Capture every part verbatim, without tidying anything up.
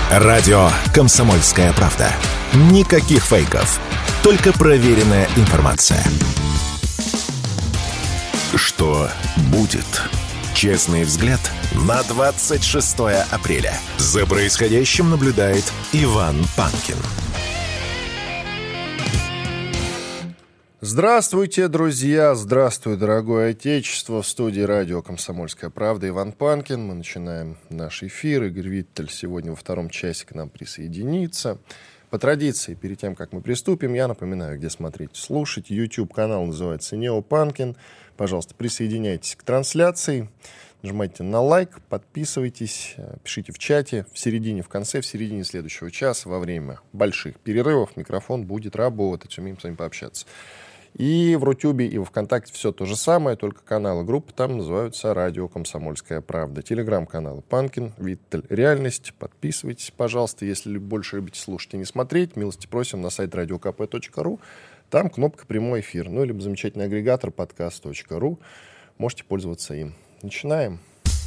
Радио «Комсомольская правда». Никаких фейков. Только проверенная информация. Что будет? Честный взгляд на двадцать шестое апреля. За происходящим наблюдает Иван Панкин. Здравствуйте, друзья! Здравствуй, дорогое отечество! В студии радио «Комсомольская правда» Иван Панкин. Мы начинаем наш эфир. Игорь Виттель сегодня во втором часе к нам присоединится. По традиции, перед тем, как мы приступим, я напоминаю, где смотреть, слушать. YouTube-канал называется «Нео Панкин». Пожалуйста, присоединяйтесь к трансляции. Нажимайте на лайк, подписывайтесь, пишите в чате. В середине, в конце, в середине следующего часа, во время больших перерывов, микрофон будет работать. Умеем с вами пообщаться. И в Рутюбе, и в ВКонтакте все то же самое, только каналы группы там называются «Радио Комсомольская правда». Телеграм-каналы «Панкин», «Виттель», «Реальность». Подписывайтесь, пожалуйста, если больше любите слушать и не смотреть. Милости просим на сайт радио ка пэ точка ру. Там кнопка «Прямой эфир». Ну, либо замечательный агрегатор подкаст точка ру. Можете пользоваться им. Начинаем.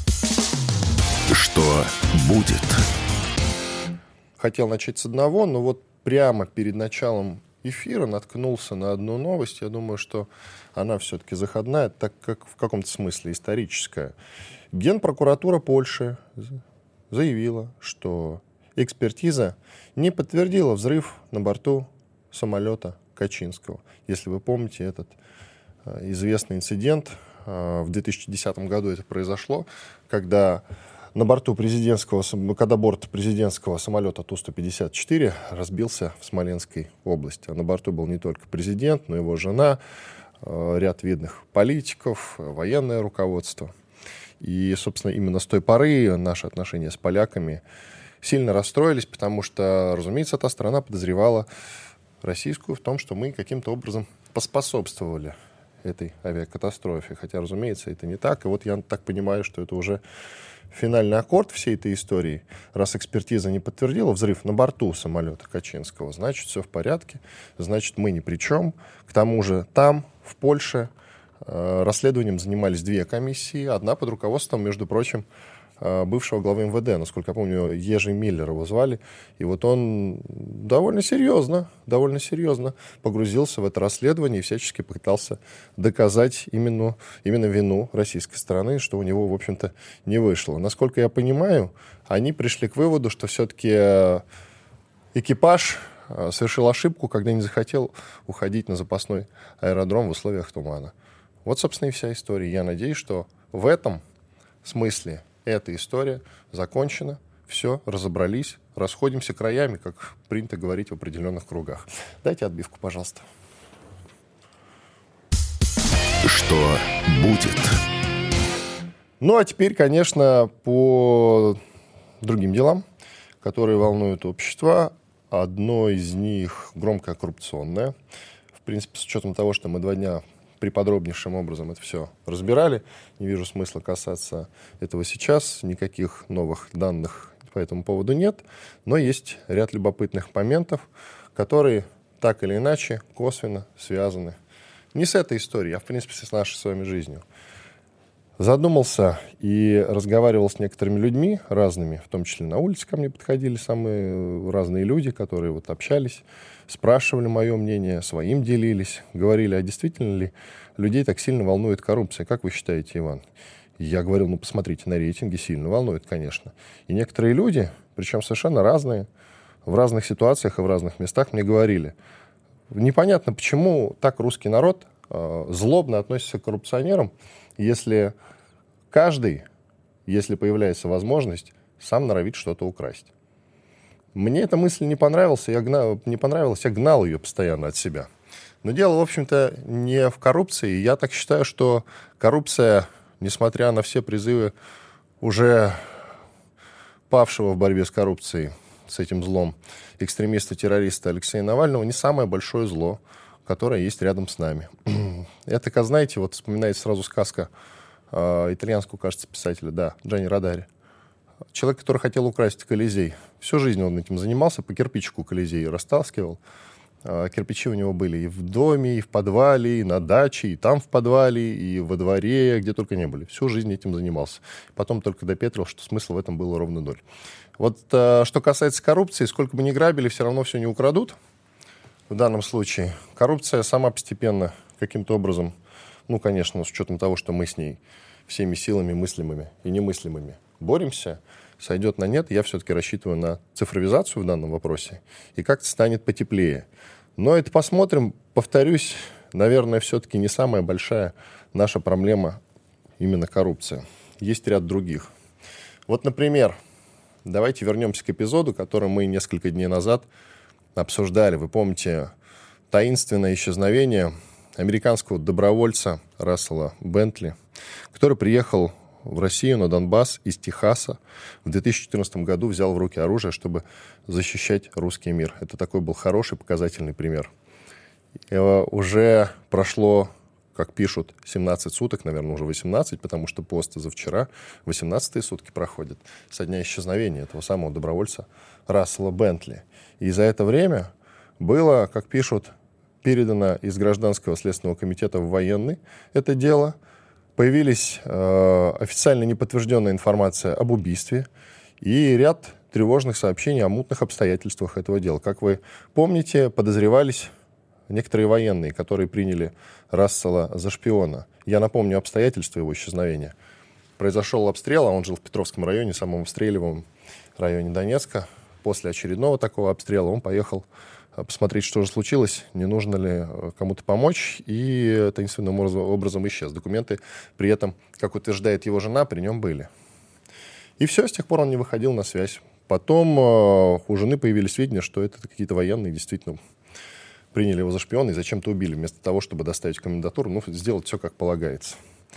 Что будет? Хотел начать с одного, но вот прямо перед началом эфира наткнулся на одну новость. Я думаю, что она все-таки заходная, так как в каком-то смысле историческая. Генпрокуратура Польши заявила, что экспертиза не подтвердила взрыв на борту самолета Качинского. Если вы помните этот известный инцидент, в две тысячи десятом году это произошло, когда на борту президентского, когда борт президентского самолета Ту сто пятьдесят четыре разбился в Смоленской области. А на борту был не только президент, но и его жена, ряд видных политиков, военное руководство. И, собственно, именно с той поры наши отношения с поляками сильно расстроились, потому что, разумеется, эта страна подозревала российскую в том, что мы каким-то образом поспособствовали этой авиакатастрофе. Хотя, разумеется, это не так. И вот я так понимаю, что это уже финальный аккорд всей этой истории. Раз экспертиза не подтвердила взрыв на борту самолета Качинского, значит, все в порядке, значит, мы ни при чем. К тому же там, в Польше, э, расследованием занимались две комиссии. Одна под руководством, между прочим, э, бывшего главы эм вэ дэ, насколько я помню, Ежи Миллер его звали. И вот он довольно серьезно, довольно серьезно погрузился в это расследование и всячески пытался доказать именно, именно вину российской стороны, что у него, в общем-то, не вышло. Насколько я понимаю, они пришли к выводу, что все-таки экипаж совершил ошибку, когда не захотел уходить на запасной аэродром в условиях тумана. Вот, собственно, и вся история. Я надеюсь, что в этом смысле эта история закончена. Все, разобрались, расходимся краями, как принято говорить в определенных кругах. Дайте отбивку, пожалуйста. Что будет? Ну, а теперь, конечно, по другим делам, которые волнуют общество. Одно из них громко коррупционное. В принципе, с учетом того, что мы два дня приподробнейшим образом это все разбирали, не вижу смысла касаться этого сейчас. Никаких новых данных по этому поводу нет, но есть ряд любопытных моментов, которые так или иначе косвенно связаны не с этой историей, а в принципе с нашей с вами жизнью. Задумался и разговаривал с некоторыми людьми разными, в том числе на улице ко мне подходили самые разные люди, которые вот общались, спрашивали мое мнение, своим делились, говорили, а действительно ли людей так сильно волнует коррупция? Как вы считаете, Иван? Я говорил, ну, посмотрите на рейтинги, сильно волнует, конечно. И некоторые люди, причем совершенно разные, в разных ситуациях и в разных местах мне говорили, непонятно, почему так русский народ э, злобно относится к коррупционерам, если каждый, если появляется возможность, сам норовит что-то украсть. Мне эта мысль не понравилась, я гнал, не понравилась, я гнал ее постоянно от себя. Но дело, в общем-то, не в коррупции. Я так считаю, что коррупция, несмотря на все призывы уже павшего в борьбе с коррупцией, с этим злом, экстремиста-террориста Алексея Навального, не самое большое зло, которое есть рядом с нами. Это, как знаете, вот вспоминается сразу сказка э, итальянского, кажется, писателя, да, Джанни Родари. Человек, который хотел украсть Колизей. Всю жизнь он этим занимался, по кирпичику Колизей растаскивал. Э, кирпичи у него были и в доме, и в подвале, и на даче, и там в подвале, и во дворе, где только не были. Всю жизнь этим занимался. Потом только допетрил, что смысл в этом был ровно ноль. Вот э, что касается коррупции, сколько бы ни грабили, все равно все не украдут. В данном случае коррупция сама постепенно каким-то образом, ну, конечно, с учетом того, что мы с ней всеми силами мыслимыми и немыслимыми боремся, сойдет на нет. Я все-таки рассчитываю на цифровизацию в данном вопросе, и как-то станет потеплее. Но это посмотрим. Повторюсь, наверное, все-таки не самая большая наша проблема именно коррупция. Есть ряд других. Вот, например, давайте вернемся к эпизоду, который мы несколько дней назад обсуждали. Вы помните таинственное исчезновение американского добровольца Рассела Бентли, который приехал в Россию на Донбасс из Техаса. В две тысячи четырнадцатом году взял в руки оружие, чтобы защищать русский мир. Это такой был хороший, показательный пример. И уже прошло, как пишут, семнадцать суток, наверное, уже восемнадцать, потому что пост за вчера, восемнадцатые сутки проходят со дня исчезновения этого самого добровольца Рассела Бентли. И за это время было, как пишут, передано из Гражданского следственного комитета в военный это дело. Появились э, официально неподтвержденная информация об убийстве и ряд тревожных сообщений о мутных обстоятельствах этого дела. Как вы помните, подозревались некоторые военные, которые приняли Рассела за шпиона. Я напомню обстоятельства его исчезновения. Произошел обстрел, а он жил в Петровском районе, самом обстреливаемом районе Донецка. После очередного такого обстрела он поехал посмотреть, что же случилось, не нужно ли кому-то помочь, и таинственным образом исчез. Документы при этом, как утверждает его жена, при нем были. И все, с тех пор он не выходил на связь. Потом э, у жены появились сведения, что это какие-то военные действительно приняли его за шпиона и зачем-то убили, вместо того, чтобы доставить в комендатуру, ну, сделать все как полагается.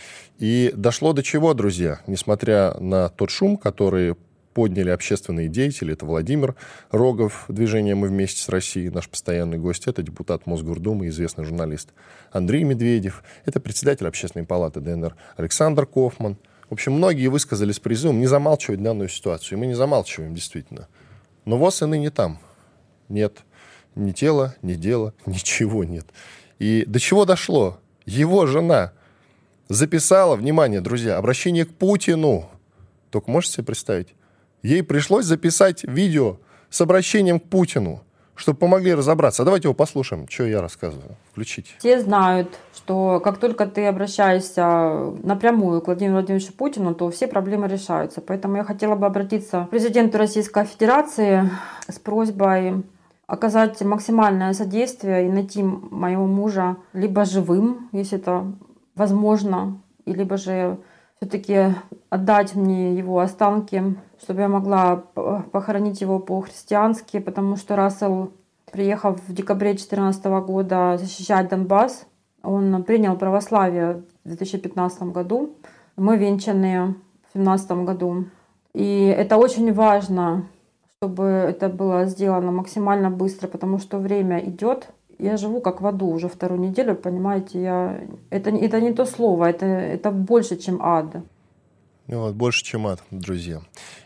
И дошло до чего, друзья, несмотря на тот шум, который подняли общественные деятели, это Владимир Рогов, движение «Мы вместе с Россией», наш постоянный гость, это депутат Мосгордумы, известный журналист Андрей Медведев, это председатель Общественной палаты ДНР Александр Кофман. В общем, многие высказались призывом не замалчивать данную ситуацию, и мы не замалчиваем, действительно. Но ВОЗ и ныне там. Нет ни тела, ни дела, ничего нет. И до чего дошло? Его жена записала, внимание, друзья, обращение к Путину. Только можете себе представить? Ей пришлось записать видео с обращением к Путину, чтобы помогли разобраться. А давайте его послушаем, что я рассказываю. Включите. Все знают, что как только ты обращаешься напрямую к Владимиру Владимировичу Путину, то все проблемы решаются. Поэтому я хотела бы обратиться к президенту Российской Федерации с просьбой оказать максимальное содействие и найти моего мужа либо живым, если это возможно, и либо же все-таки отдать мне его останки, чтобы я могла похоронить его по-христиански, потому что Рассел, приехав в декабре две тысячи четырнадцатого года защищать Донбасс, он принял православие в две тысячи пятнадцатом году. Мы венчаны в две тысячи семнадцатом году. И это очень важно, чтобы это было сделано максимально быстро, потому что время идет. Я живу как в аду уже вторую неделю, понимаете, я... это, это не то слово, это, это больше, чем ад. Ну вот, больше, чем ад, друзья.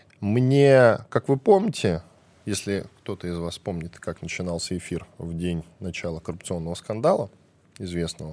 Мне, как вы помните, если кто-то из вас помнит, как начинался эфир в день начала коррупционного скандала, известного,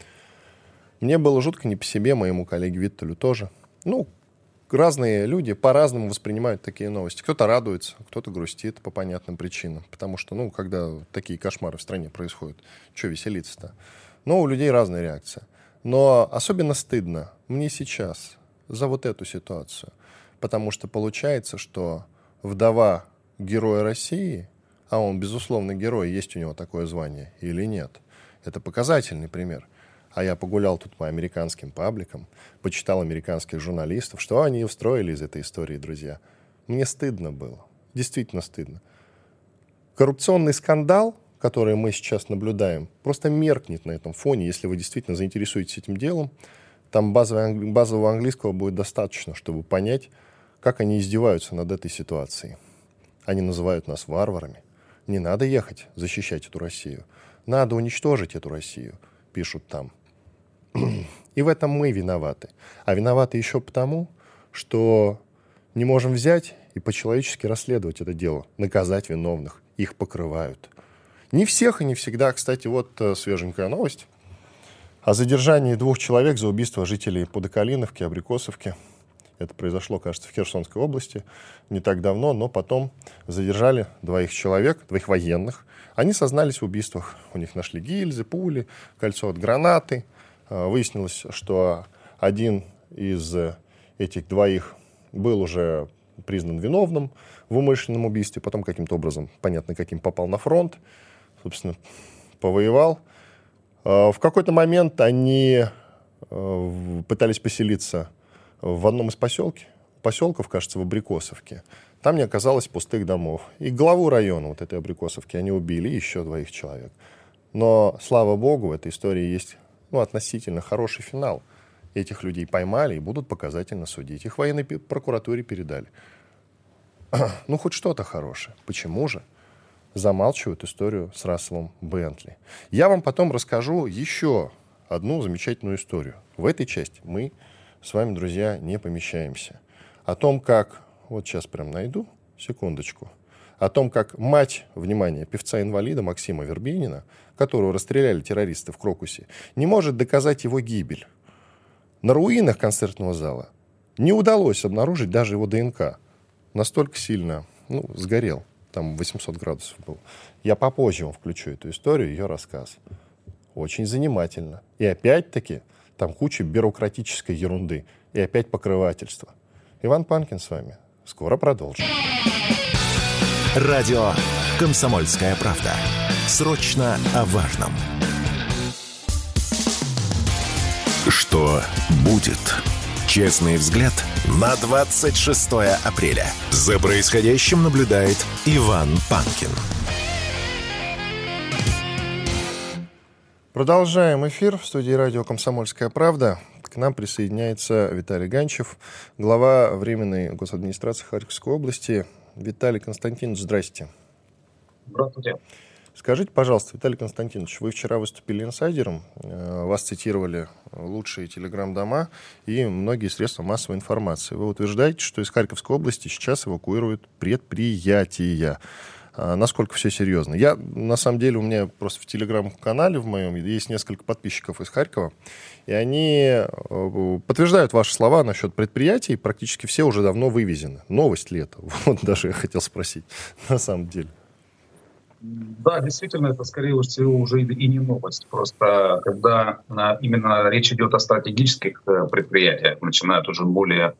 мне было жутко не по себе, моему коллеге Виттелю тоже. Ну, разные люди по-разному воспринимают такие новости. Кто-то радуется, кто-то грустит по понятным причинам. Потому что, ну, когда такие кошмары в стране происходят, что веселиться-то? Но у людей разная реакция. Но особенно стыдно мне сейчас за вот эту ситуацию. Потому что получается, что вдова героя России, а он, безусловно, герой, есть у него такое звание или нет, это показательный пример. А я погулял тут по американским пабликам, почитал американских журналистов, что они устроили из этой истории, друзья. Мне стыдно было, действительно стыдно. Коррупционный скандал, который мы сейчас наблюдаем, просто меркнет на этом фоне, если вы действительно заинтересуетесь этим делом. Там базового, базового английского будет достаточно, чтобы понять, как они издеваются над этой ситуацией. Они называют нас варварами. Не надо ехать защищать эту Россию. Надо уничтожить эту Россию, пишут там. И в этом мы виноваты. А виноваты еще потому, что не можем взять и по-человечески расследовать это дело, наказать виновных. Их покрывают. Не всех и не всегда. Кстати, вот свеженькая новость о задержании двух человек за убийство жителей Подокалиновки, Абрикосовки. Это произошло, кажется, в Херсонской области не так давно, но потом задержали двоих человек, двоих военных. Они сознались в убийствах. У них нашли гильзы, пули, кольцо от гранаты. Выяснилось, что один из этих двоих был уже признан виновным в умышленном убийстве, потом каким-то образом, понятно каким, попал на фронт, собственно, повоевал. В какой-то момент они пытались поселиться в одном из поселки, поселков, кажется, в Абрикосовке. Там не оказалось пустых домов. И главу района вот этой Абрикосовки они убили, и еще двоих человек. Но, слава богу, в этой истории есть ну, относительно хороший финал. Этих людей поймали и будут показательно судить. Их военной прокуратуре передали. Ну, хоть что-то хорошее. Почему же замалчивают историю с Расселом Бентли? Я вам потом расскажу еще одну замечательную историю. В этой части мы с вами, друзья, не помещаемся. О том, как... Вот сейчас прям найду, секундочку. О том, как мать, внимание, певца-инвалида Максима Вербинина, которого расстреляли террористы в Крокусе, не может доказать его гибель. На руинах концертного зала не удалось обнаружить даже его ДНК. Настолько сильно, ну, сгорел. Там восемьсот градусов был. Я попозже вам включу эту историю, ее рассказ. Очень занимательно. И опять-таки там куча бюрократической ерунды. И опять покрывательство. Иван Панкин с вами. Скоро продолжим. Радио «Комсомольская правда». Срочно о важном. Что будет? Честный взгляд на двадцать шестое апреля. За происходящим наблюдает Иван Панкин. Продолжаем эфир в студии радио «Комсомольская правда». К нам присоединяется Виталий Ганчев, глава Временной госадминистрации Харьковской области. Виталий Константинович, здрасте. Здравствуйте. Скажите, пожалуйста, Виталий Константинович, вы вчера выступили инсайдером, вас цитировали лучшие телеграм-дома и многие средства массовой информации. Вы утверждаете, что из Харьковской области сейчас эвакуируют предприятия. А насколько все серьезно? Я, на самом деле, у меня просто в телеграм-канале в моем есть несколько подписчиков из Харькова, и они подтверждают ваши слова насчет предприятий, практически все уже давно вывезены. Новость ли это? Вот даже я хотел спросить, на самом деле. Да, действительно, это, скорее всего, уже и не новость. Просто когда именно речь идет о стратегических предприятиях, начинают уже более,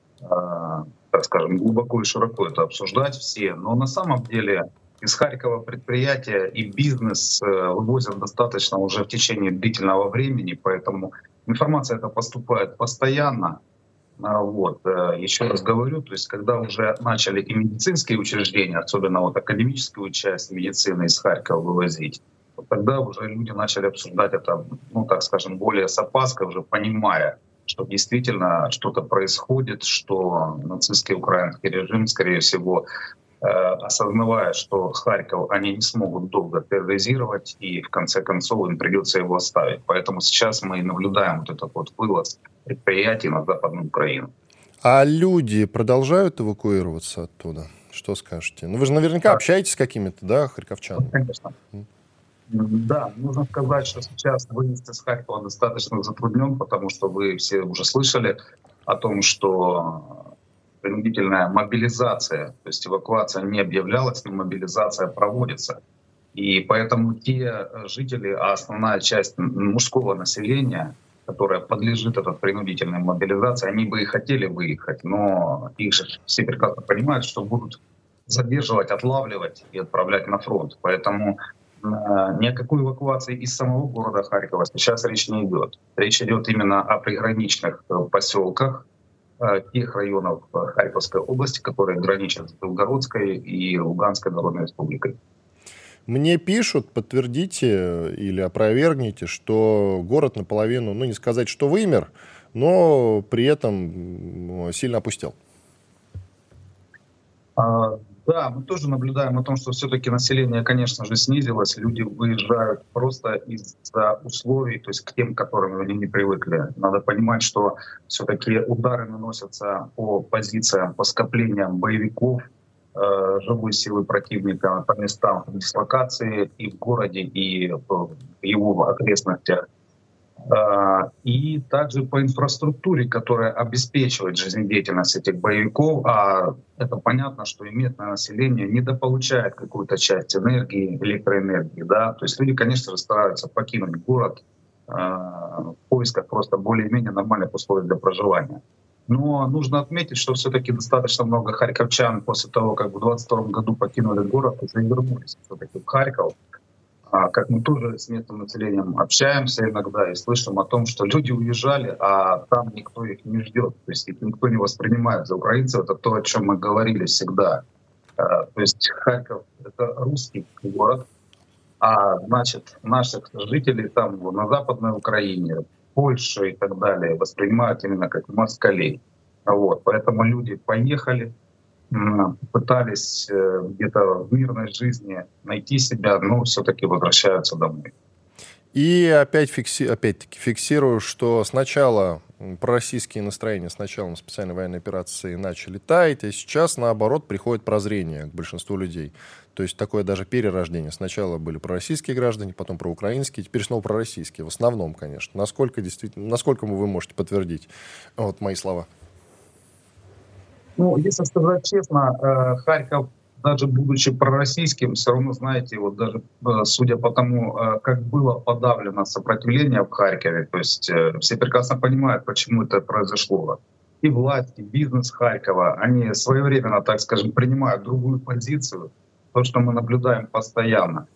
так скажем, глубоко и широко это обсуждать все. Но на самом деле из Харькова предприятия и бизнес вывозят достаточно уже в течение длительного времени, поэтому информация эта поступает постоянно. Вот. Еще раз говорю, то есть когда уже начали и медицинские учреждения, особенно вот академическую часть медицины из Харькова вывозить, вот тогда уже люди начали обсуждать это, ну так скажем, более с опаской, уже понимая, что действительно что-то происходит, что нацистский украинский режим, скорее всего, э, осознавая, что Харьков они не смогут долго терроризировать, и в конце концов им придется его оставить. Поэтому сейчас мы наблюдаем вот этот вот вывоз предприятий на Западную Украину. А люди продолжают эвакуироваться оттуда? Что скажете? Ну вы же наверняка да. общаетесь с какими-то, да, харьковчанами? Конечно. Да, нужно сказать, что сейчас выезд из Харькова достаточно затруднен, потому что вы все уже слышали о том, что принудительная мобилизация, то есть эвакуация не объявлялась, но мобилизация проводится. И поэтому те жители, а основная часть мужского населения, которая подлежит этой принудительной мобилизации, они бы и хотели выехать, но их же все прекрасно понимают, что будут задерживать, отлавливать и отправлять на фронт. Поэтому ни о какой эвакуации из самого города Харькова сейчас речь не идет. Речь идет именно о приграничных поселках тех районов Харьковской области, которые граничат с Белгородской и Луганской Народной Республикой. Мне пишут, подтвердите или опровергните, что город наполовину, ну не сказать, что вымер, но при этом сильно опустел. А, да, мы тоже наблюдаем о том, что все-таки население, конечно же, снизилось. Люди выезжают просто из-за условий, то есть к тем, к которым они не привыкли. Надо понимать, что все-таки удары наносятся по позициям, по скоплениям боевиков, живой силы противника по местам дислокации и в городе, и в его окрестностях. и также по инфраструктуре, которая обеспечивает жизнедеятельность этих боевиков. А это понятно, что и местное население недополучает какую-то часть энергии, электроэнергии. Да? То есть люди, конечно же, стараются покинуть город в поисках просто более-менее нормальных условий для проживания. Но нужно отметить, что все-таки достаточно много харьковчан после того, как в двадцать втором году покинули город, уже вернулись все-таки в Харьков. А как мы тоже с местным населением общаемся иногда и слышим о том, что люди уезжали, а там никто их не ждет, то есть их никто не воспринимает за украинцев. Это то, о чем мы говорили всегда. То есть Харьков — это русский город, а значит наших жителей там на Западной Украине, Польше и так далее воспринимают именно как москалей. Вот. Поэтому люди поехали, пытались где-то в мирной жизни найти себя, но все-таки возвращаются домой. И опять фикси... опять-таки фиксирую, что сначала пророссийские настроения с началом специальной военной операции начали таять, а сейчас, наоборот, приходит прозрение к большинству людей. То есть такое даже перерождение. Сначала были пророссийские граждане, потом проукраинские, теперь снова пророссийские. В основном, конечно. Насколько действительно, насколько вы можете подтвердить вот мои слова? Ну, если сказать честно, Харьков, даже будучи пророссийским, все равно, знаете, вот даже судя по тому, как было подавлено сопротивление в Харькове, то есть все прекрасно понимают, почему это произошло. И власти, и бизнес Харькова, они своевременно, так скажем, принимают другую позицию, то, что мы наблюдаем постоянно.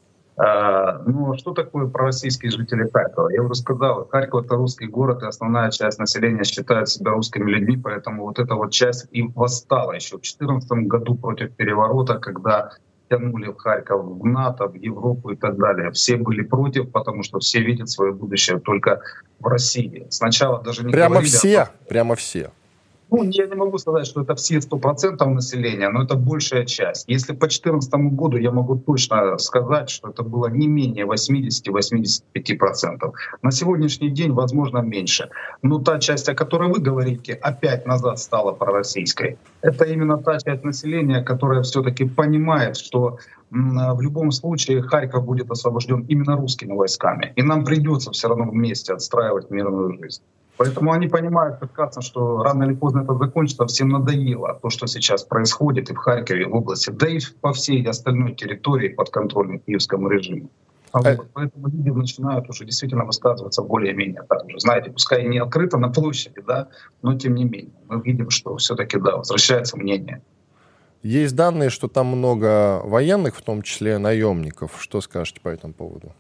Но что такое пророссийские жители Харькова? Я уже сказал, Харьков — это русский город, и основная часть населения считает себя русскими людьми, поэтому вот эта вот часть и восстала еще в две тысячи четырнадцатом году против переворота, когда тянули в Харьков в НАТО, в Европу и так далее. Все были против, потому что все видят свое будущее только в России. Сначала даже не Прямо говорили все, о том, прямо все. Ну, я не могу сказать, что это все сто процентов населения, но это большая часть. Если по две тысячи четырнадцатому году я могу точно сказать, что это было не менее восемьдесят-восемьдесят пять процентов. На сегодняшний день, возможно, меньше. Но та часть, о которой вы говорите, опять назад стала пророссийской. Это именно та часть населения, которая все-таки понимает, что в любом случае Харьков будет освобожден именно русскими войсками. И нам придется все равно вместе отстраивать мирную жизнь. Поэтому они понимают прекрасно, что рано или поздно это закончится. Всем надоело то, что сейчас происходит и в Харькове, и в области, да и по всей остальной территории подконтрольной киевскому режиму. А вот, поэтому люди начинают уже действительно высказываться более-менее так уже. Знаете, пускай и не открыто на площади, да, но тем не менее. Мы видим, что все-таки, да, возвращается мнение. Есть данные, что там много военных, в том числе наемников. Что скажете по этому поводу?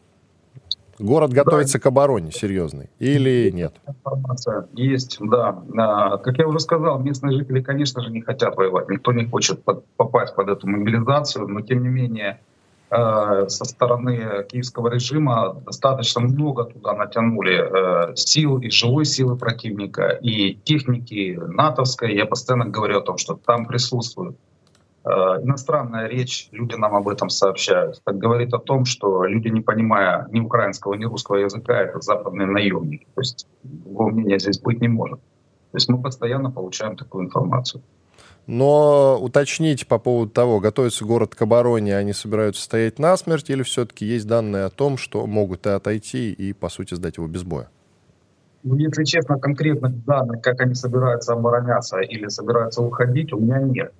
Город готовится да. к обороне серьезной или нет? Информация есть, да. Как я уже сказал, местные жители, конечно же, не хотят воевать. Никто не хочет под, попасть под эту мобилизацию, но тем не менее со стороны киевского режима достаточно много туда натянули сил и живой силы противника, и техники натовской. Я постоянно говорю о том, что там присутствует иностранная речь, люди нам об этом сообщают. Это говорит о том, что люди, не понимая ни украинского, ни русского языка, это западные наемники. То есть другого мнения здесь быть не может. То есть мы постоянно получаем такую информацию. Но уточните по поводу того, готовится город к обороне, они собираются стоять насмерть, или все-таки есть данные о том, что могут и отойти и, по сути, сдать его без боя? Если честно, конкретных данных, как они собираются обороняться или собираются уходить, у меня нет.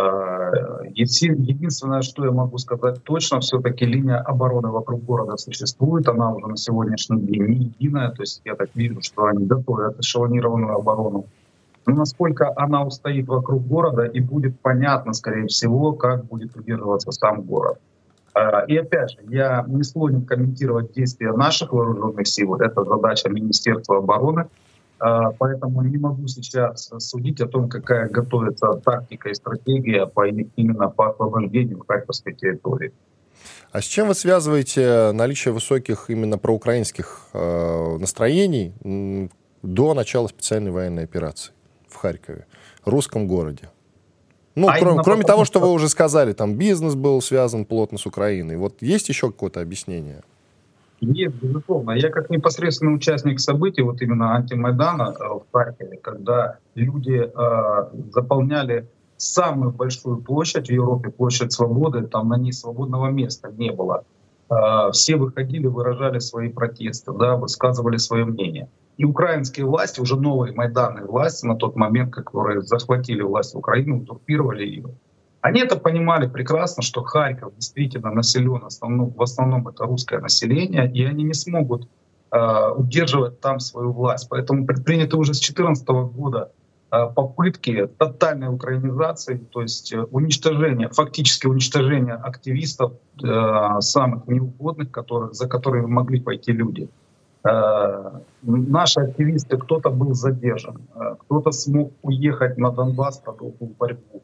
Единственное, что я могу сказать точно, все-таки линия обороны вокруг города существует, она уже на сегодняшний день не единая, то есть я так вижу, что они готовят эшелонированную оборону. Но насколько она устоит вокруг города, и будет понятно, скорее всего, как будет удерживаться сам город. И опять же, я не склонен комментировать действия наших вооруженных сил. Это задача Министерства обороны. Поэтому не могу сейчас судить о том, какая готовится тактика и стратегия по, именно по освобождению Харьковской территории. А с чем вы связываете наличие высоких именно проукраинских э, настроений м, до начала специальной военной операции в Харькове, русском городе? Ну, а кроме, кроме того, что вы уже сказали, там бизнес был связан плотно с Украиной. Вот есть еще какое-то объяснение? Есть, безусловно. Я как непосредственный участник событий, вот именно антимайдана в Харькове, когда люди э, заполняли самую большую площадь в Европе, площадь Свободы, там на ней свободного места не было. все выходили, выражали свои протесты, да, высказывали свое мнение. И украинские власти, уже новые майданные власти на тот момент, которые захватили власть в Украину, узурпировали ее, они это понимали прекрасно, что Харьков действительно населен, в основном, в основном это русское население, и они не смогут э, удерживать там свою власть. Поэтому предприняты уже с две тысячи четырнадцатого года э, попытки тотальной украинизации, то есть уничтожения, фактически уничтожения активистов, э, самых неугодных, которых, за которыми могли пойти люди. Э, наши активисты, кто-то был задержан, э, кто-то смог уехать на Донбасс, продолжил борьбу.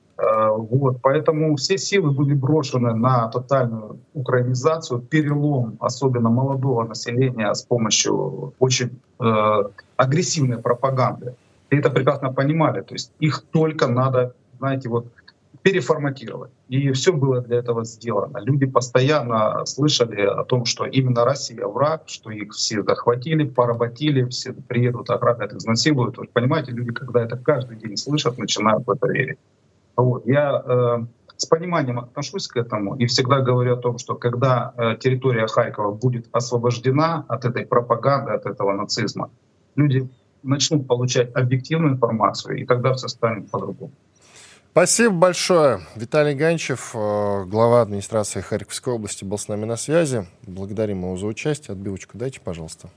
Вот, поэтому все силы были брошены на тотальную украинизацию, перелом, особенно молодого населения, с помощью очень э, агрессивной пропаганды. И это прекрасно понимали, то есть их только надо, знаете, вот переформатировать. И все было для этого сделано. Люди постоянно слышали о том, что именно Россия враг, что их все захватили, поработили, все приедут, ограбят, изнасилуют. Вы понимаете, люди, когда это каждый день слышат, начинают в это верить. Вот. Я э, с пониманием отношусь к этому и всегда говорю о том, что когда э, территория Харькова будет освобождена от этой пропаганды, от этого нацизма, люди начнут получать объективную информацию, и тогда все станет по-другому. Спасибо большое. Виталий Ганчев, глава администрации Харьковской области, был с нами на связи. Благодарим его за участие. Отбивочку дайте, пожалуйста.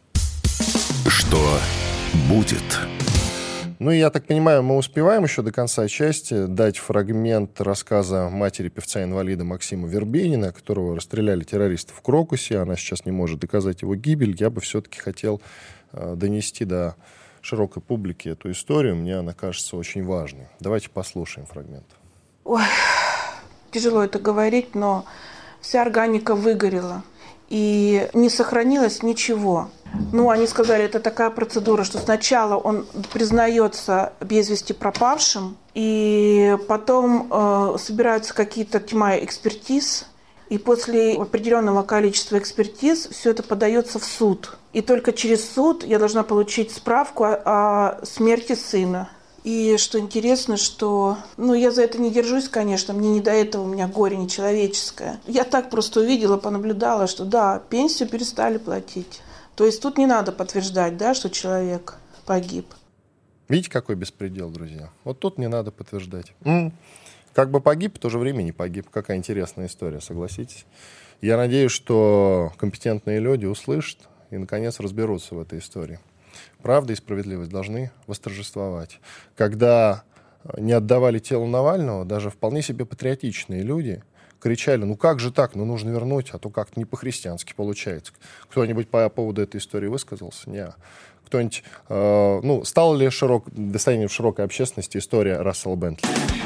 Что будет? Ну, я так понимаю, мы успеваем еще до конца части дать фрагмент рассказа матери певца-инвалида Максима Вербенина, которого расстреляли террористы в Крокусе. Она сейчас не может доказать его гибель. Я бы все-таки хотел э, донести до широкой публики эту историю. Мне она кажется очень важной. Давайте послушаем фрагмент. Ой, тяжело это говорить, но вся органика выгорела. И не сохранилось ничего. Ну, они сказали, это такая процедура, что сначала он признается без вести пропавшим, и потом э, собираются какие-то тьма экспертиз, и после определенного количества экспертиз все это подается в суд. И только через суд я должна получить справку о, о смерти сына. И что интересно, что... Ну, я за это не держусь, конечно, мне не до этого, у меня горе нечеловеческое. Я так просто увидела, понаблюдала, что да, пенсию перестали платить. То есть тут не надо подтверждать, да, что человек погиб. Видите, какой беспредел, друзья? Вот тут не надо подтверждать. М-м. Как бы погиб, в то же время не погиб. Какая интересная история, согласитесь? Я надеюсь, что компетентные люди услышат и, наконец, разберутся в этой истории. Правда и справедливость должны восторжествовать. Когда не отдавали тело Навального, даже вполне себе патриотичные люди кричали, ну как же так, ну нужно вернуть, а то как-то не по-христиански получается. Кто-нибудь по поводу этой истории высказался? Нет. Кто-нибудь, э, ну, стала ли широк, достоянием широкой общественности история Рассела Бентли?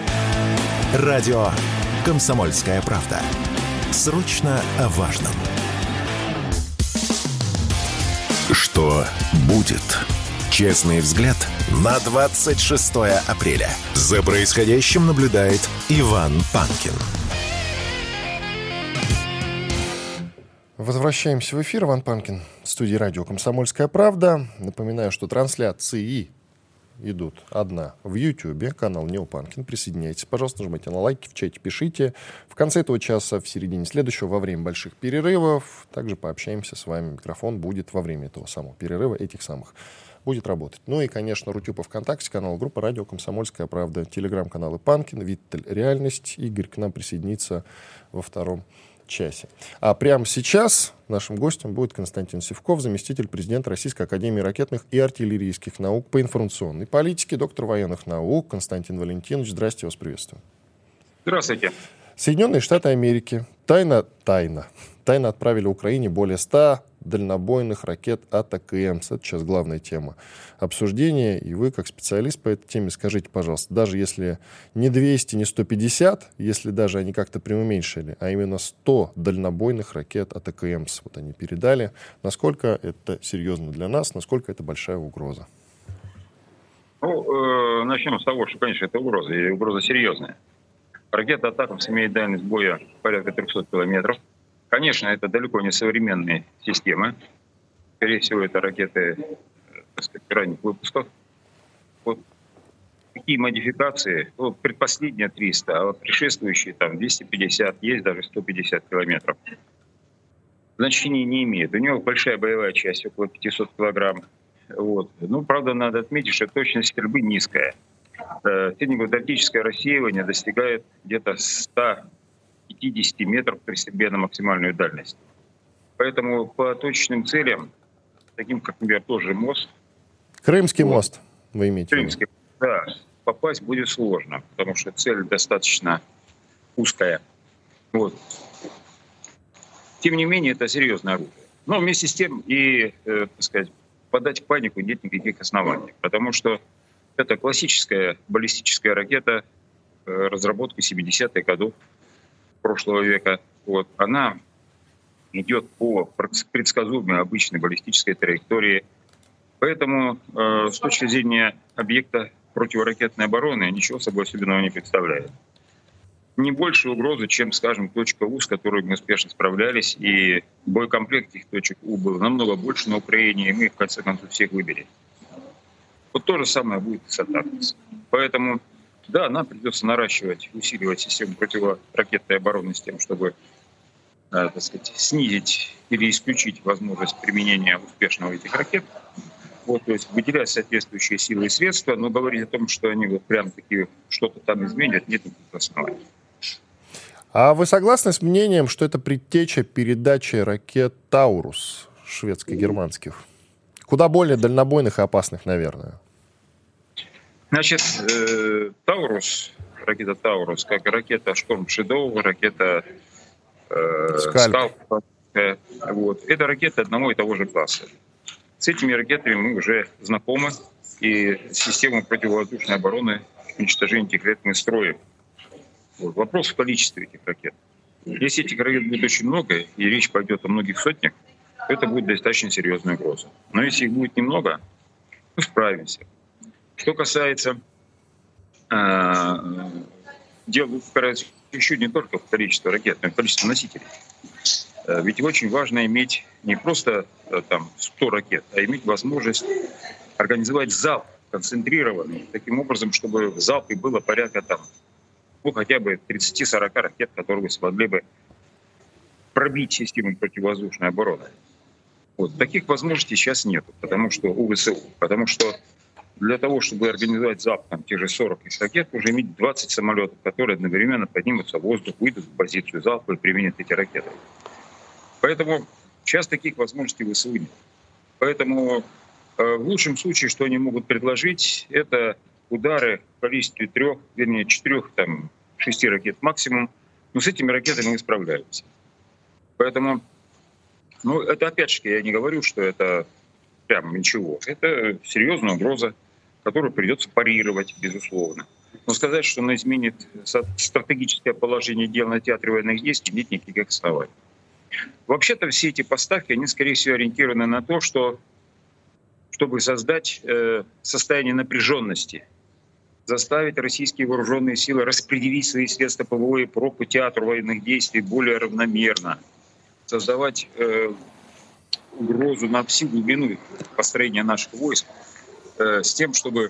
Радио «Комсомольская правда». Срочно о важном. Что будет? Честный взгляд на двадцать шестое апреля. За происходящим наблюдает Иван Панкин. Возвращаемся в эфир. Иван Панкин, в студии радио «Комсомольская правда». Напоминаю, что трансляции идут одна в Ютьюбе, канал Нео Панкин. Присоединяйтесь, пожалуйста, нажимайте на лайки, в чате пишите. В конце этого часа, в середине следующего, во время больших перерывов, также пообщаемся с вами. Микрофон будет во время этого самого перерыва, этих самых, будет работать. Ну и, конечно, Рутюб ВКонтакте, канал группа радио «Комсомольская правда», телеграм-каналы Панкин, Виттель «Реальность». Игорь к нам присоединится во втором часе. А прямо сейчас нашим гостем будет Константин Сивков, заместитель президента Российской академии ракетных и артиллерийских наук по информационной политике, доктор военных наук. Константин Валентинович, здрасте, вас приветствую. Здравствуйте. Соединенные Штаты Америки тайно, тайно, тайно отправили Украине более ста дальнобойных ракет АТАКМС. Это сейчас главная тема обсуждения. И вы, как специалист по этой теме, скажите, пожалуйста, даже если не двести, не сто пятьдесят, если даже они как-то преуменьшили, а именно сто дальнобойных ракет АТАКМС вот они передали, насколько это серьезно для нас, насколько это большая угроза? Ну, э, начнем с того, что, конечно, это угроза, и угроза серьезная. Ракета «Атакамс» имеет дальность боя порядка трехсот километров. Конечно, это далеко не современные системы. Скорее всего, это ракеты, так сказать, ранних выпусков. Вот такие модификации, вот предпоследняя триста, а вот предшествующие там двести пятьдесят, есть даже сто пятьдесят километров. значения не имеет. У него большая боевая часть, около пятьсот килограмм. Вот. Ну, правда, надо отметить, что точность стрельбы низкая. Среднегвардейское рассеивание достигает где-то ста пятидесяти метров при стрельбе на максимальную дальность. Поэтому по точным целям, таким как, например, тоже мост. Крымский вот, мост, вы имеете в виду? Крымский, да, попасть будет сложно, потому что цель достаточно узкая. Вот. Тем не менее, это серьезное оружие. Но вместе с тем и, э, так сказать, подать в панику нет никаких оснований, потому что это классическая баллистическая ракета э, разработки семидесятых годов прошлого века. Вот. Она идет по предсказуемой обычной баллистической траектории. Поэтому э, с точки зрения объекта противоракетной обороны ничего собой особенного не представляет. Не больше угрозы, чем, скажем, точка У, с которой мы успешно справлялись, и боекомплект этих точек У был намного больше на Украине, и мы, в конце концов, всех выбили. Вот то же самое будет и с Атакмс. Поэтому, да, нам придется наращивать, усиливать систему противоракетной обороны с тем, чтобы, так сказать, снизить или исключить возможность применения успешного этих ракет. Вот, то есть выделять соответствующие силы и средства, но говорить о том, что они вот прям такие что-то там изменят, нет никаких оснований. А вы согласны с мнением, что это предтеча передачи ракет «Таурус» шведско-германских? Куда более дальнобойных и опасных, наверное. Значит, э, «Таурус», ракета «Таурус», как ракета «Шторм Шедоу», ракета э, «Скальп», э, вот, это ракеты одного и того же класса. С этими ракетами мы уже знакомы, и систему противовоздушной обороны уничтожения этих ракет мы строим. Вот. Вопрос в количестве этих ракет. Если этих ракет будет очень много, и речь пойдет о многих сотнях, то это будет достаточно серьезная угроза. Но если их будет немного, то справимся. Что касается э, дела, еще не только в количестве ракет, но и в количестве носителей. Ведь очень важно иметь не просто там сто ракет, а иметь возможность организовать залп концентрированный, таким образом, чтобы в залпе было порядка там, ну, хотя бы тридцать-сорок ракет, которые смогли бы пробить систему противовоздушной обороны. Вот. Таких возможностей сейчас нет, потому что у ВСУ, потому что для того, чтобы организовать залп там, тех же сорок ракет, нужно иметь двадцать самолетов, которые одновременно поднимутся в воздух, выйдут в позицию залпа и применят эти ракеты. Поэтому сейчас таких возможностей в ВСУ нет. Поэтому э, в лучшем случае, что они могут предложить, это удары в количестве трех, вернее, четырех, там, шести ракет максимум. Но с этими ракетами мы справляемся. Поэтому, ну, это опять-таки я не говорю, что это прям ничего. Это серьезная угроза, которую придется парировать, безусловно. Но сказать, что она изменит стратегическое положение дел на театре военных действий, нет никаких оснований. Вообще-то все эти поставки, они, скорее всего, ориентированы на то, что, чтобы создать э, состояние напряженности, заставить российские вооруженные силы распределить свои средства ПВО по театру военных действий более равномерно, создавать э, угрозу на всю глубину построения наших войск э, с тем, чтобы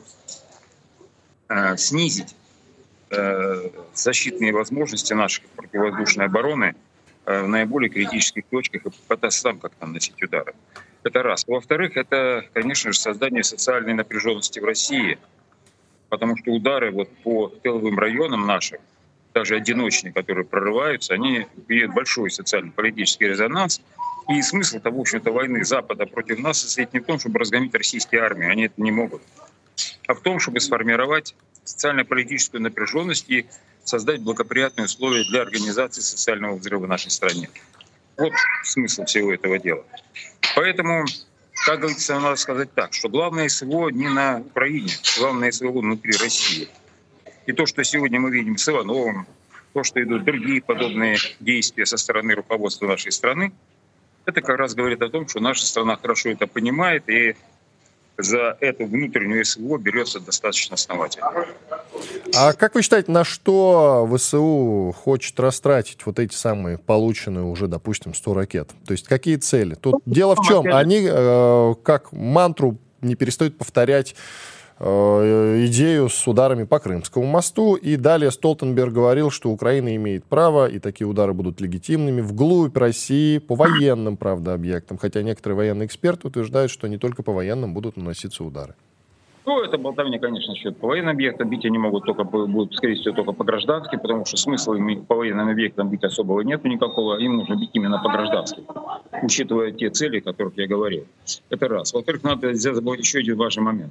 э, снизить э, защитные возможности нашей противовоздушной обороны в наиболее критических точках и попытаться сам как-то наносить удары. Это раз. Во-вторых, это, конечно же, создание социальной напряженности в России, потому что удары вот по тыловым районам нашим, даже одиночные, которые прорываются, они имеют большой социально-политический резонанс. И смысл того, в общем-то, войны Запада против нас состоит не в том, чтобы разгромить российские армии, они это не могут, а в том, чтобы сформировать социально-политическую напряженность и создать благоприятные условия для организации социального взрыва в нашей стране. Вот смысл всего этого дела. Поэтому, как говорится, надо сказать так, что главное СВО не на Украине, главное СВО внутри России. И то, что сегодня мы видим с Ивановым, то, что идут другие подобные действия со стороны руководства нашей страны, это как раз говорит о том, что наша страна хорошо это понимает и за эту внутреннюю СВО берется достаточно основательно. А как вы считаете, на что ВСУ хочет растратить вот эти самые полученные уже, допустим, сто ракет? То есть какие цели? Тут дело в чем? Они, э, как мантру, не перестают повторять э, идею с ударами по Крымскому мосту. И далее Столтенберг говорил, что Украина имеет право, и такие удары будут легитимными, вглубь России по военным, правда, объектам. Хотя некоторые военные эксперты утверждают, что не только по военным будут наноситься удары. Ну, это болтовня, конечно, счет по военным объектам. Бить они могут только, будут, скорее всего, только по гражданским, потому что смысла им по военным объектам бить особого нету никакого. Им нужно бить именно по гражданским, учитывая те цели, о которых я говорил. Это раз. Во-вторых, надо забыть еще один важный момент.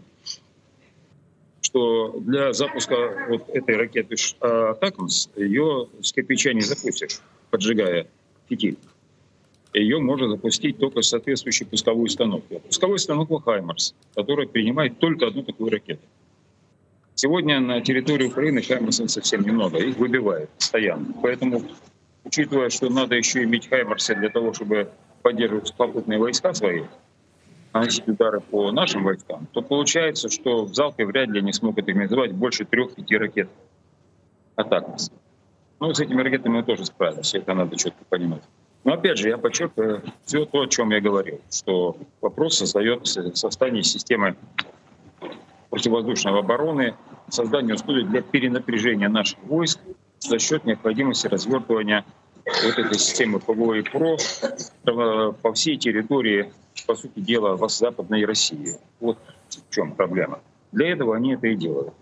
Что для запуска вот этой ракеты «Атакамс» ее с кирпича не запустишь, поджигая фитиль. Ее можно запустить только с соответствующей пусковой установкой. Пусковой станок «Хаймарс», который принимает только одну такую ракету. Сегодня на территории Украины «Хаймарсов» совсем немного, их выбивают постоянно. Поэтому, учитывая, что надо еще иметь «Хаймарсы» для того, чтобы поддерживать сухопутные войска свои, наносить удары по нашим войскам, то получается, что в залпе вряд ли они смогут организовать больше трех-пяти ракет «Атакамс». Ну, с этими ракетами мы тоже справимся, это надо четко понимать. Но опять же, я подчеркиваю все то, о чем я говорил, что вопрос создается в создании системы противовоздушной обороны, создание условий для перенапряжения наших войск за счет необходимости развертывания вот этой системы ПВО и ПРО по всей территории, по сути дела, в Западной России. Вот в чем проблема. Для этого они это и делают.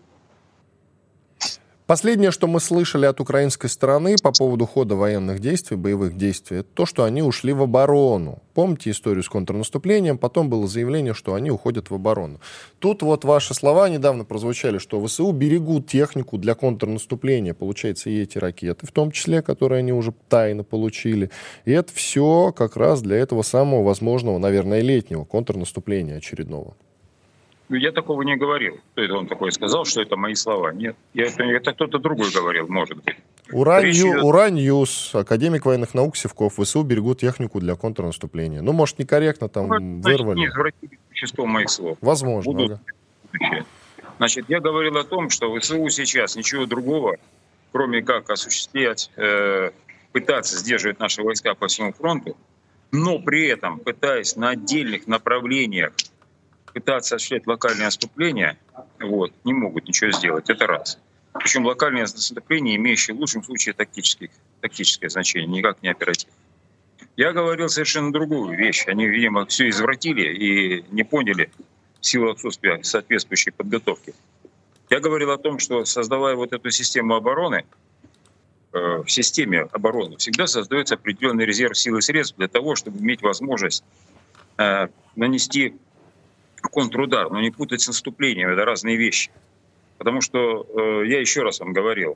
Последнее, что мы слышали от украинской стороны по поводу хода военных действий, боевых действий, это то, что они ушли в оборону. Помните историю с контрнаступлением? Потом было заявление, что они уходят в оборону. Тут вот ваши слова недавно прозвучали, что ВСУ берегут технику для контрнаступления. Получается, и эти ракеты, в том числе, которые они уже тайно получили. И это все как раз для этого самого возможного, наверное, летнего контрнаступления очередного. Я такого не говорил. Кто это он такой сказал, что это мои слова? Нет. Я, это, это кто-то другой говорил, может быть. Ура-Ньюс, академик военных наук Сивков. ВСУ берегут технику для контрнаступления. Ну, может, некорректно там ну, вырвали. Не извратили существо моих слов. Возможно. Будут... Ага. Значит, я говорил о том, что ВСУ сейчас ничего другого, кроме как осуществлять, э, пытаться сдерживать наши войска по всему фронту, но при этом пытаясь на отдельных направлениях пытаться осуществлять локальные наступления, вот, не могут ничего сделать. Это раз. Причем локальные наступления, имеющие в лучшем случае тактическое, тактическое значение, никак не оперативное. Я говорил совершенно другую вещь. Они, видимо, все извратили и не поняли в силу отсутствия соответствующей подготовки. Я говорил о том, что создавая вот эту систему обороны, э, в системе обороны всегда создается определенный резерв сил и средств для того, чтобы иметь возможность э, нанести контрудар, но не путать с наступлением, это разные вещи. Потому что, э, я еще раз вам говорил,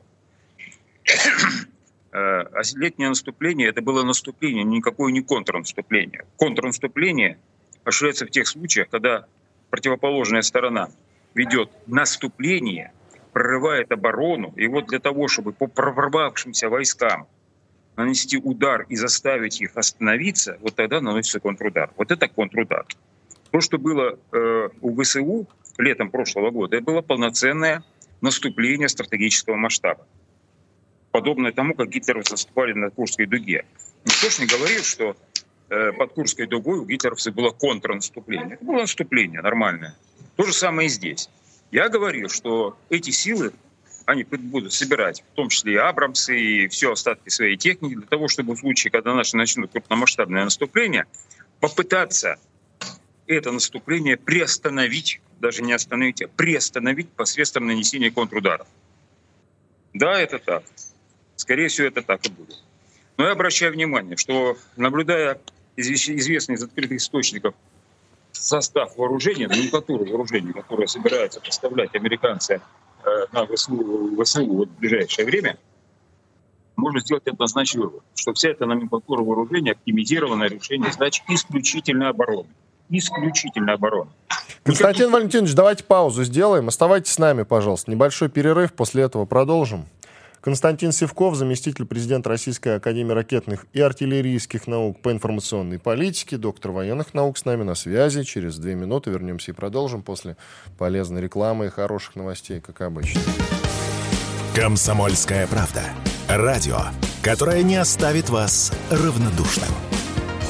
э, летнее наступление — это было наступление, никакое не контрнаступление. Контрнаступление осуществляется в тех случаях, когда противоположная сторона ведет наступление, прорывает оборону, и вот для того, чтобы по прорвавшимся войскам нанести удар и заставить их остановиться, вот тогда наносится контрудар. Вот это контрудар. То, что было э, у ВСУ летом прошлого года, это было полноценное наступление стратегического масштаба. Подобное тому, как гитлеровцы наступали на Курской дуге. Никто ж не говорил, что э, под Курской дугой у гитлеровцев было контрнаступление. Это было наступление нормальное. То же самое и здесь. Я говорил, что эти силы, они будут собирать, в том числе и Абрамсы, и все остатки своей техники, для того, чтобы в случае, когда наши начнут крупномасштабное наступление, попытаться это наступление приостановить, даже не остановить, а приостановить посредством нанесения контрударов. Да, это так. Скорее всего, это так и будет. Но я обращаю внимание, что, наблюдая известный из открытых источников состав вооружения, номенклатуру вооружений, которую собираются поставлять американцы на ВСУ, ВСУ вот в ближайшее время, можно сделать однозначный вывод, что вся эта номенклатура вооружения оптимизирована решение задач исключительно обороны. Исключительно обороны. Константин Валентинович, давайте паузу сделаем. Оставайтесь с нами, пожалуйста. Небольшой перерыв, после этого продолжим. Константин Сивков, заместитель президента Российской академии ракетных и артиллерийских наук по информационной политике, доктор военных наук, с нами на связи. Через две минуты вернемся и продолжим после полезной рекламы и хороших новостей, как обычно. «Комсомольская правда». Радио, которое не оставит вас равнодушным.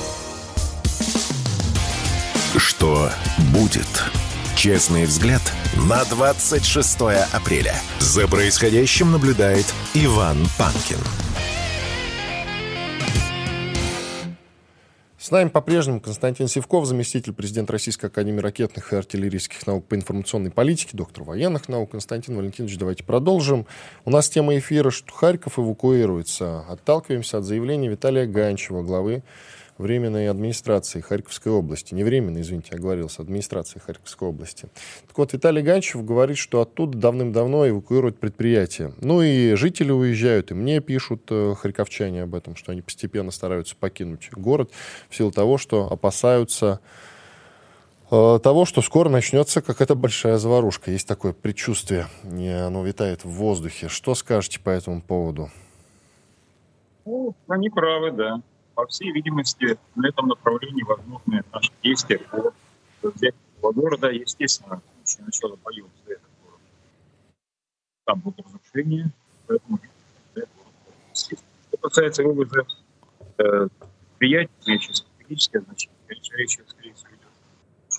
Что будет? Честный взгляд на двадцать шестое апреля. За происходящим наблюдает Иван Панкин. С нами по-прежнему Константин Сивков, заместитель президента Российской академии ракетных и артиллерийских наук по информационной политике, доктор военных наук. Константин Валентинович, давайте продолжим. У нас тема эфира, что Харьков эвакуируется. Отталкиваемся от заявления Виталия Ганчева, главы Временной администрации Харьковской области. Не временной, извините, я оговорился, администрации Харьковской области. Так вот, Виталий Ганчев говорит, что оттуда давным-давно эвакуируют предприятия. Ну и жители уезжают, и мне пишут э, харьковчане об этом, что они постепенно стараются покинуть город в силу того, что опасаются э, того, что скоро начнется какая-то большая заварушка. Есть такое предчувствие, и оно витает в воздухе. Что скажете по этому поводу? Ну, они правы, да. По всей видимости, на этом направлении возможны наши действия по взятию города. Естественно, в случае начала боев за этот город там будут разрушения, поэтому естественно. Что касается вывоза э, предприятий, имеющих стратегическое значение, конечно, речь, скорее всего, идет.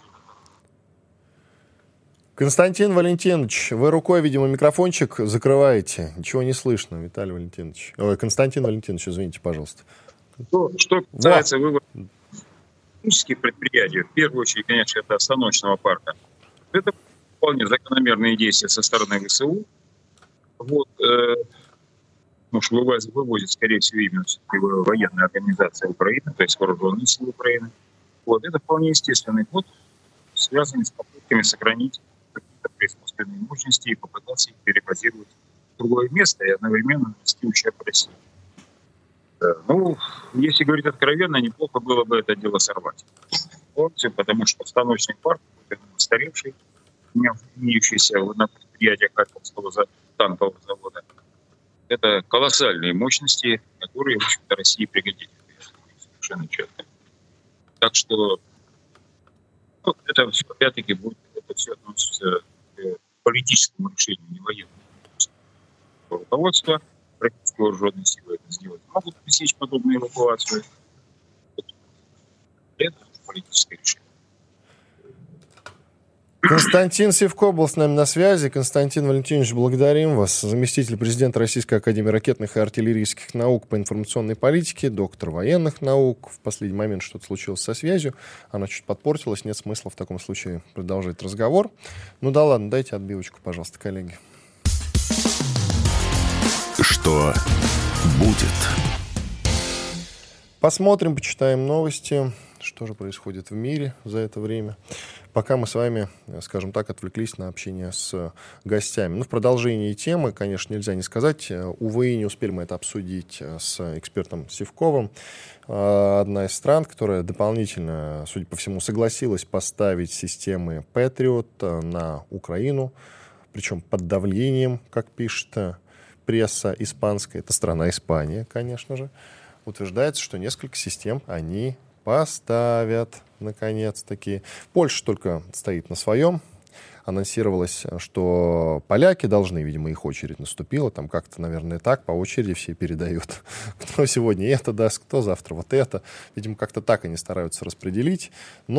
Константин Валентинович, вы рукой, видимо, микрофончик закрываете. Ничего не слышно, Виталий Валентинович. Ой, Константин Валентинович, извините, пожалуйста. Что, что касается вывода технических предприятий, в первую очередь, конечно, это остановочного парка. Это вполне закономерные действия со стороны ВСУ. Вот, э, потому что вывозит, вывозит, скорее всего, именно военная организация Украины, то есть вооруженные силы Украины. Вот, это вполне естественный ход, связанный с попытками сохранить какие-то производственные мощности и попытаться их перебазировать в другое место и одновременно нанести ущерб России. Ну, если говорить откровенно, неплохо было бы это дело сорвать. Полностью, потому что остановочный парк, устаревший, не имеющийся на предприятиях Харьковского танкового завода, это колоссальные мощности, которые, в общем-то, России пригодятся. Совершенно четко. Так что ну, это все, опять-таки, будет, это все относится к политическому решению, не военному. Руководство российские вооруженные силы это сделать могут пресечь подобную эвакуацию. Это политическое решение. Константин Сивков был с нами на связи. Константин Валентинович, благодарим вас. Заместитель президента Российской академии ракетных и артиллерийских наук по информационной политике, доктор военных наук. В последний момент что-то случилось со связью. Она чуть подпортилась. Нет смысла в таком случае продолжать разговор. Ну да ладно, дайте отбивочку, пожалуйста, коллеги. Что будет? Посмотрим, почитаем новости, что же происходит в мире за это время. Пока мы с вами, скажем так, отвлеклись на общение с гостями. Ну, в продолжении темы, конечно, нельзя не сказать. Увы, не успели мы это обсудить с экспертом Сивковым. Одна из стран, которая дополнительно, судя по всему, согласилась поставить системы Patriot на Украину, причем под давлением, как пишет пресса испанская, это страна Испания, конечно же, утверждается, что несколько систем они поставят, наконец-таки. Польша только стоит на своем. Анонсировалось, что поляки должны, видимо, их очередь наступила. Там как-то, наверное, так, по очереди все передают. Кто сегодня это даст, кто завтра вот это. Видимо, как-то так они стараются распределить.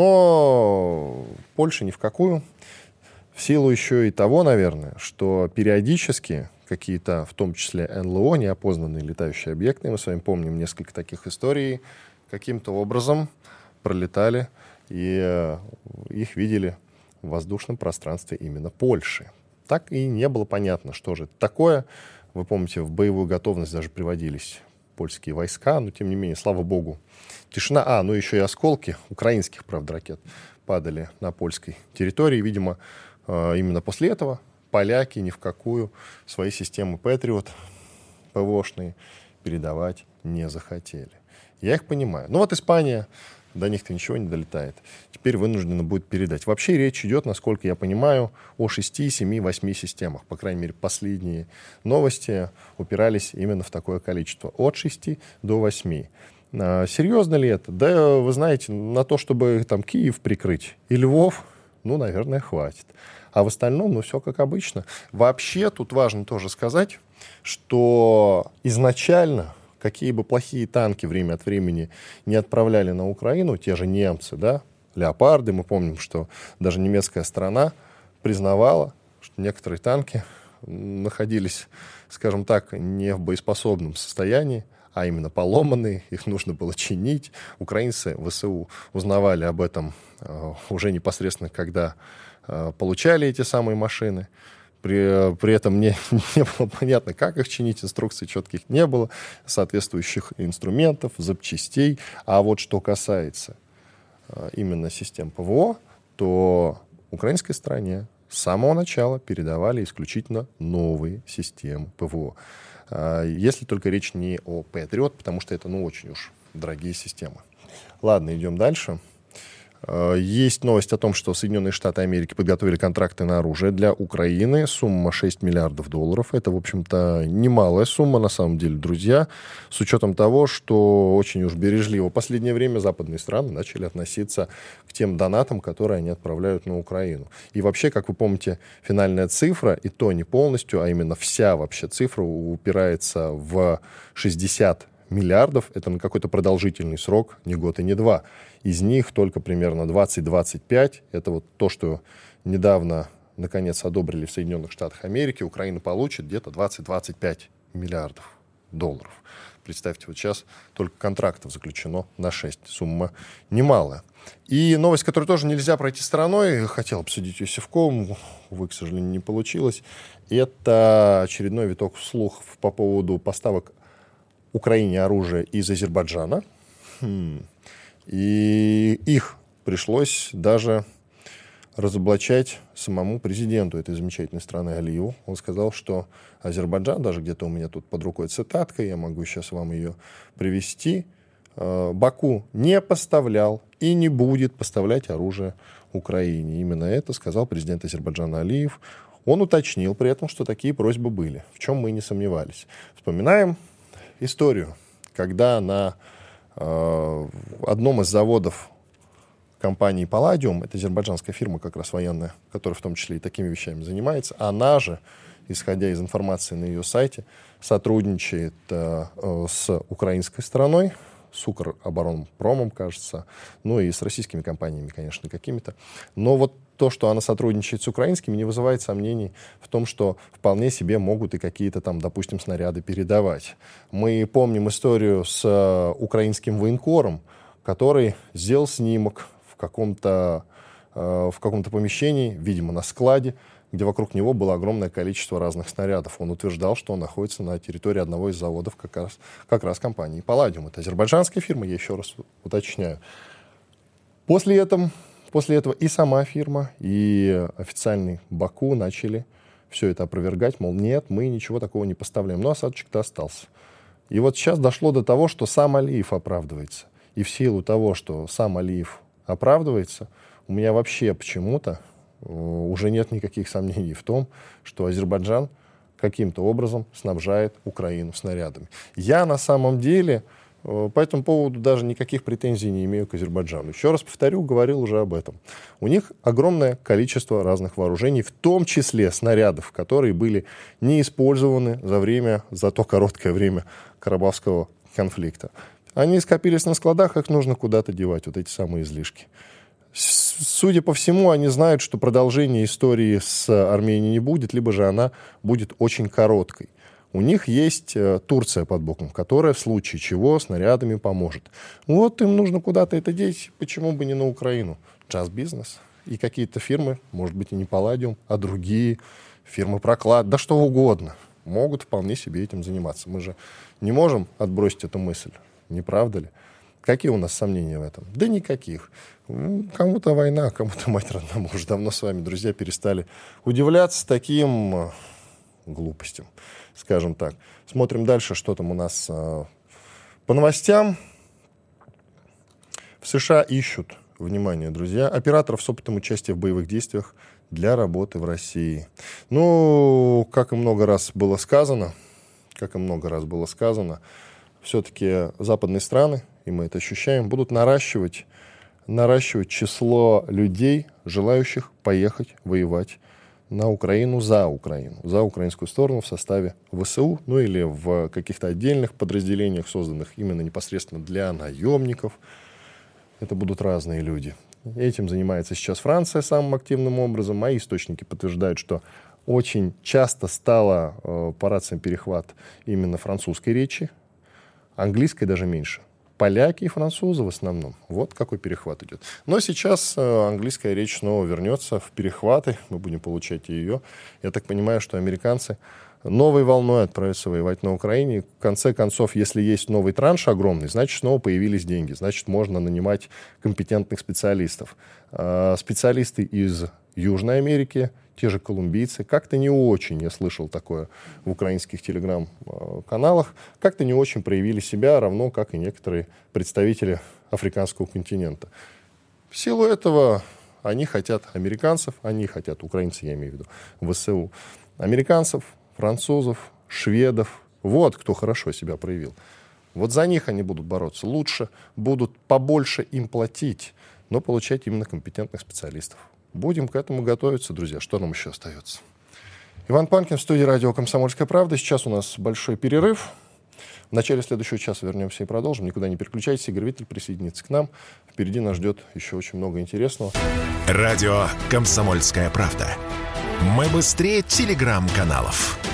Но Польша ни в какую. В силу еще и того, наверное, что периодически какие-то, в том числе эн эл о, неопознанные летающие объекты, мы с вами помним несколько таких историй, каким-то образом пролетали, и э, их видели в воздушном пространстве именно Польши. Так и не было понятно, что же это такое. Вы помните, в боевую готовность даже приводились польские войска, но тем не менее, слава богу, тишина. А, ну еще и осколки украинских, правда, ракет падали на польской территории. Видимо, э, именно после этого поляки ни в какую свои системы Patriot ПВОшные передавать не захотели. Я их понимаю. Ну вот Испания, до них-то ничего не долетает. Теперь вынуждена будет передать. Вообще речь идет, насколько я понимаю, о шести, семи, восьми системах. По крайней мере, последние новости упирались именно в такое количество. От шести до восьми. А, серьезно ли это? Да, вы знаете, на то, чтобы там Киев прикрыть и Львов, ну, наверное, хватит. А в остальном, ну, все как обычно. Вообще, тут важно тоже сказать, что изначально, какие бы плохие танки время от времени не отправляли на Украину, те же немцы, да, леопарды, мы помним, что даже немецкая сторона признавала, что некоторые танки находились, скажем так, не в боеспособном состоянии, а именно поломанные, их нужно было чинить. Украинцы, ВСУ, узнавали об этом э, уже непосредственно, когда э, получали эти самые машины. При, при этом не, не было понятно, как их чинить, инструкций четких не было, соответствующих инструментов, запчастей. А вот что касается э, именно систем ПВО, то украинской стороне с самого начала передавали исключительно новые системы ПВО. Если только речь не о Патриот, потому что это, ну, очень уж дорогие системы. Ладно, идем дальше. Есть новость о том, что Соединенные Штаты Америки подготовили контракты на оружие для Украины. Сумма шесть миллиардов долларов. Это, в общем-то, немалая сумма, на самом деле, друзья. С учетом того, что очень уж бережливо в последнее время западные страны начали относиться к тем донатам, которые они отправляют на Украину. И вообще, как вы помните, финальная цифра, и то не полностью, а именно вся вообще цифра упирается в шестьдесят миллиардов. Это на какой-то продолжительный срок, не год и не два. Из них только примерно двадцать-двадцать пять. Это вот то, что недавно, наконец, одобрили в Соединенных Штатах Америки. Украина получит где-то двадцать-двадцать пять миллиардов долларов. Представьте, вот сейчас только контрактов заключено на шесть. Сумма немалая. И новость, которую тоже нельзя пройти стороной, хотел обсудить ее севком, увы, к сожалению, не получилось. Это очередной виток слухов по поводу поставок Украине оружия из Азербайджана. Хм. И их пришлось даже разоблачать самому президенту этой замечательной страны Алиеву. Он сказал, что Азербайджан, даже где-то у меня тут под рукой цитатка, я могу сейчас вам ее привести, Баку не поставлял и не будет поставлять оружие Украине. Именно это сказал президент Азербайджана Алиев. Он уточнил при этом, что такие просьбы были, в чем мы не сомневались. Вспоминаем историю, когда на э, одном из заводов компании «Палладиум», это азербайджанская фирма как раз военная, которая в том числе и такими вещами занимается, она же, исходя из информации на ее сайте, сотрудничает э, с украинской стороной, с Укроборонпромом, кажется, ну и с российскими компаниями, конечно, какими-то. Но вот то, что она сотрудничает с украинскими, не вызывает сомнений в том, что вполне себе могут и какие-то там, допустим, снаряды передавать. Мы помним историю с uh, украинским военкором, который сделал снимок в каком-то, uh, в каком-то помещении, видимо, на складе, где вокруг него было огромное количество разных снарядов. Он утверждал, что он находится на территории одного из заводов как раз, как раз компании «Палладиум». Это азербайджанская фирма, я еще раз уточняю. После этого После этого и сама фирма, и официальный Баку начали все это опровергать, мол, нет, мы ничего такого не поставляем. Но осадочек-то остался. И вот сейчас дошло до того, что сам Алиев оправдывается. И в силу того, что сам Алиев оправдывается, у меня вообще почему-то уже нет никаких сомнений в том, что Азербайджан каким-то образом снабжает Украину снарядами. Я на самом деле по этому поводу даже никаких претензий не имею к Азербайджану. Еще раз повторю, говорил уже об этом. У них огромное количество разных вооружений, в том числе снарядов, которые были не использованы за время, за то короткое время Карабахского конфликта. Они скопились на складах, их нужно куда-то девать, вот эти самые излишки. Судя по всему, они знают, что продолжение истории с Арменией не будет, либо же она будет очень короткой. У них есть э, Турция под боком, которая в случае чего снарядами поможет. Вот им нужно куда-то это деть, почему бы не на Украину? Джаз-бизнес. И какие-то фирмы, может быть и не «Палладиум», а другие фирмы «Проклад», да что угодно, могут вполне себе этим заниматься. Мы же не можем отбросить эту мысль, не правда ли? Какие у нас сомнения в этом? Да никаких. Кому-то война, кому-то мать родная. Мы уже давно с вами, друзья, перестали удивляться таким глупостям, скажем так. Смотрим дальше, что там у нас э, по новостям. В США ищут, внимание, друзья, операторов с опытом участия в боевых действиях для работы в России. Ну, как и много раз было сказано, как и много раз было сказано, все-таки западные страны, и мы это ощущаем, будут наращивать, наращивать число людей, желающих поехать воевать на Украину, за Украину, за украинскую сторону в составе ВСУ, ну или в каких-то отдельных подразделениях, созданных именно непосредственно для наемников. Это будут разные люди. Этим занимается сейчас Франция самым активным образом. Мои источники подтверждают, что очень часто стало э, по рациям перехват именно французской речи, английской даже меньше. Поляки и французы в основном. Вот какой перехват идет. Но сейчас э, английская речь снова вернется в перехваты. Мы будем получать ее. Я так понимаю, что американцы новой волной отправятся воевать на Украине. В конце концов, если есть новый транш огромный, значит, снова появились деньги. Значит, можно нанимать компетентных специалистов. Э, специалисты из Южной Америки, те же колумбийцы, как-то не очень, я слышал такое в украинских телеграм-каналах, как-то не очень проявили себя, равно как и некоторые представители африканского континента. В силу этого они хотят американцев, они хотят, украинцы, я имею в виду, ВСУ, американцев, французов, шведов. Вот кто хорошо себя проявил. Вот за них они будут бороться лучше, будут побольше им платить, но получать именно компетентных специалистов. Будем к этому готовиться, друзья. Что нам еще остается? Иван Панкин в студии радио «Комсомольская правда». Сейчас у нас большой перерыв. В начале следующего часа вернемся и продолжим. Никуда не переключайтесь. Игорь Виттель присоединится к нам. Впереди нас ждет еще очень много интересного. Радио «Комсомольская правда». Мы быстрее телеграм-каналов.